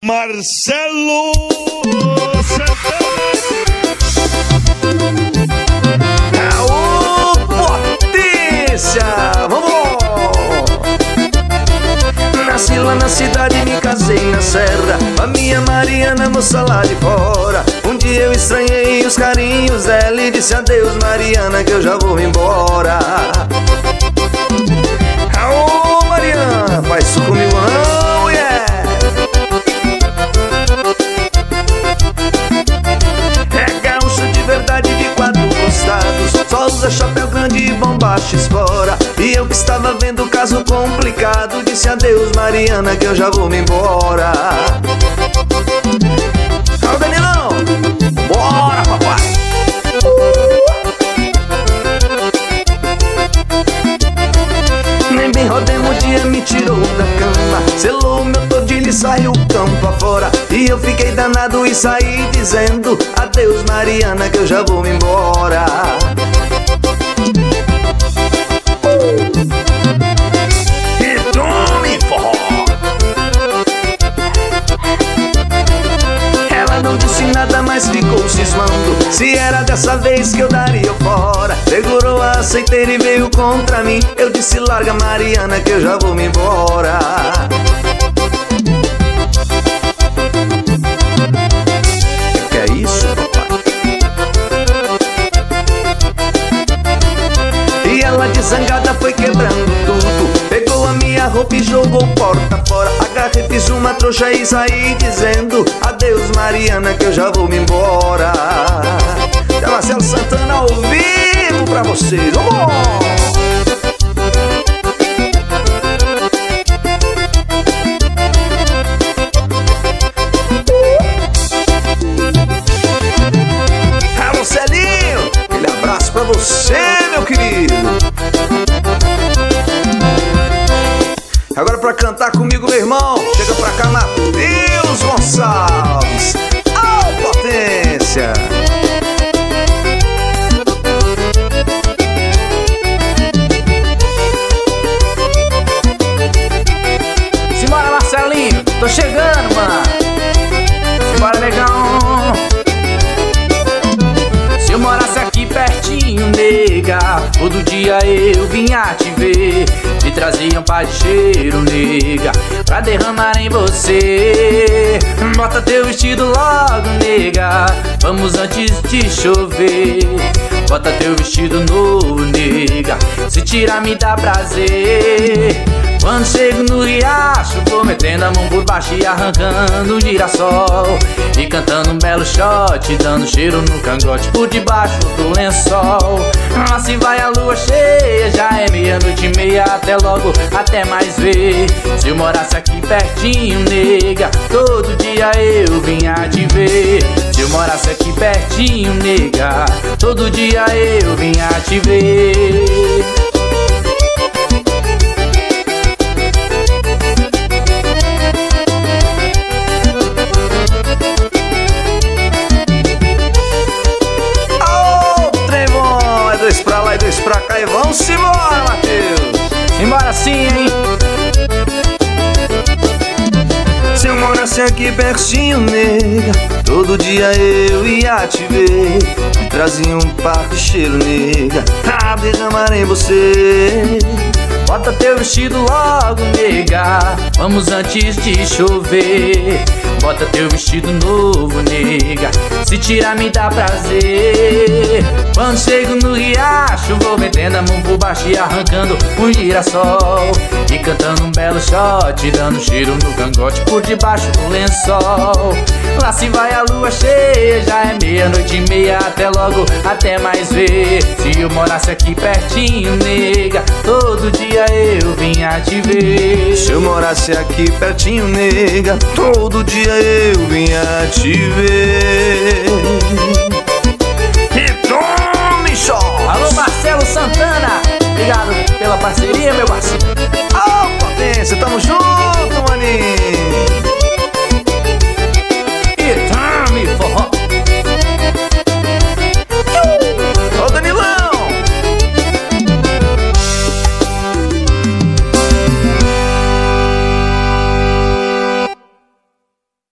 Marcelo Santana. Aô, potência! Vamos! Nasci lá na cidade, me casei na serra. A minha Mariana, moça lá de fora. Um dia eu estranhei os carinhos dela e disse adeus, Mariana, que eu já vou embora. Aô, Mariana, faz isso comigo não, yeah! É gaúcho de verdade de quatro costados, só usa chapéu grande e bombachas fora. E eu que estava vendo o caso complicado, disse adeus, Mariana, que eu já vou me embora. Calma, Danilão! Bora, papai! Nem bem rodemos o dia me tirou da cama, selou meu todilho e saiu o campo afora. E eu fiquei danado e saí dizendo adeus, Mariana, que eu já vou me embora. E tome forró! Ela não disse nada, mas ficou cismando se era dessa vez que eu daria o fora. Segurou a aceiteira e veio contra mim. Eu disse larga, Mariana, que eu já vou me embora. Que é isso, papai? E ela de zangada foi quebrando tudo, pegou a minha roupa e jogou porta fora. Agarrei, fiz uma trouxa e saí dizendo adeus, Mariana, que eu já vou me embora. É Marcelo Santana ao vivo pra vocês, vamos! Alô, Celinho, aquele abraço pra você, meu querido. Agora pra cantar comigo, meu irmão, chega pra cá, Matheus Gonçalves. Ô, potência! Simbora, Marcelinho, tô chegando, mano. Simbora, negão. Se eu morasse aqui pertinho, nega, todo dia eu vinha te ver. Me traziam pá de cheiro, nega, pra derramar em você. Bota teu vestido logo, nega, vamos antes de chover. Bota teu vestido novo, nega, se tirar me dá prazer. Quando chego no riacho, vou metendo a mão por baixo e arrancando um girassol. E cantando um belo shot, dando cheiro no cangote por debaixo do lençol. Assim vai a lua cheia, já é meia-noite e meia. Até logo, até mais ver. Se eu morasse aqui pertinho, nega, todo dia eu vinha te ver. Se eu morasse aqui pertinho, nega, todo dia eu vinha te ver. Dois pra lá e dois pra cá e vamos embora, Matheus. Embora sim, hein? Se eu morasse aqui pertinho, nega, todo dia eu ia te ver. Me trazia um par de cheiro, nega, pra derramar em você. Bota teu vestido logo, nega, vamos antes de chover. Bota teu vestido novo, nega, se tirar me dá prazer. Quando chego no riacho, vou metendo a mão por baixo e arrancando um girassol. E cantando um belo shot, dando cheiro no cangote por debaixo do lençol. Lá se vai a lua cheia, já é meia-noite e meia. Até logo, até mais ver. Se eu morasse aqui pertinho, nega, todo dia eu vinha te ver. Se eu morasse aqui pertinho, nega, todo dia eu vinha te ver. E tome só! Alô, Marcelo Santana, obrigado pela parceria, meu parceiro. Ô, potência, tamo junto, maninho.